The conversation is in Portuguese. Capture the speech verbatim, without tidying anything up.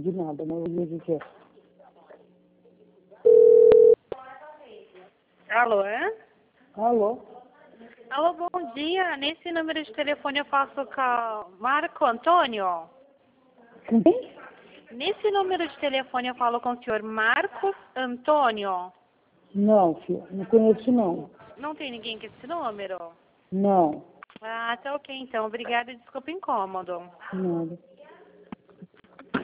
de nada, não ia dizer. Alô, é? Alô? Alô, bom dia. Nesse número de telefone eu faço com o Marco Antônio? Quem? Nesse número de telefone eu falo com o senhor Marcos Antônio? Não, filho, não conheço não. Não tem ninguém com esse número? Não, Ah, tá ok então. Obrigada e desculpa o incômodo. nada.